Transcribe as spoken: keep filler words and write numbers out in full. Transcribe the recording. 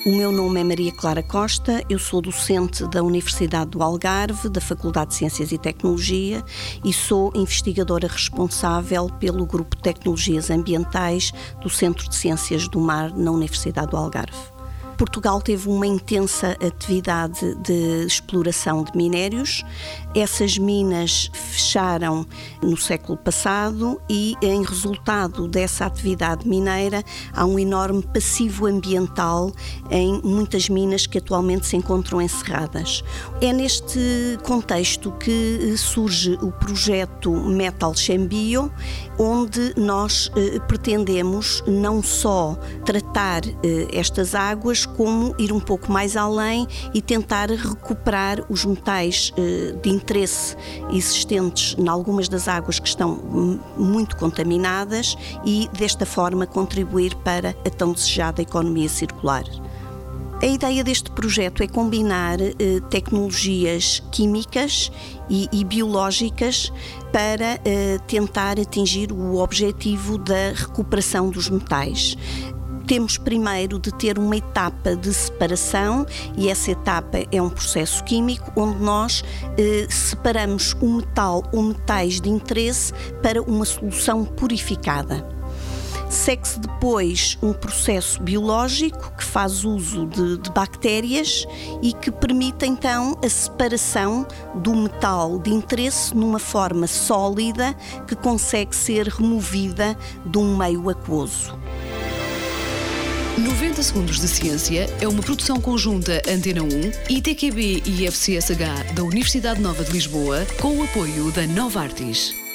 O meu nome é Maria Clara Costa, eu sou docente da Universidade do Algarve, da Faculdade de Ciências e Tecnologia, e sou investigadora responsável pelo Grupo de Tecnologias Ambientais do Centro de Ciências do Mar na Universidade do Algarve. Portugal teve uma intensa atividade de exploração de minérios. Essas minas fecharam no século passado e, em resultado dessa atividade mineira, há um enorme passivo ambiental em muitas minas que atualmente se encontram encerradas. É neste contexto que surge o projeto Metal Chembio, onde nós eh, pretendemos não só tratar eh, estas águas, como ir um pouco mais além e tentar recuperar os metais eh, de interesse existentes em algumas das águas que estão muito contaminadas e, desta forma, contribuir para a tão desejada economia circular. A ideia deste projeto é combinar eh, tecnologias químicas e, e biológicas para eh, tentar atingir o objetivo da recuperação dos metais. Temos primeiro de ter uma etapa de separação, e essa etapa é um processo químico onde nós eh, separamos o metal ou metais de interesse para uma solução purificada. Segue-se depois um processo biológico que faz uso de, de bactérias e que permite então a separação do metal de interesse numa forma sólida que consegue ser removida de um meio aquoso. noventa Segundos de Ciência é uma produção conjunta Antena um, I T Q B e I F C S H da Universidade Nova de Lisboa, com o apoio da Novartis.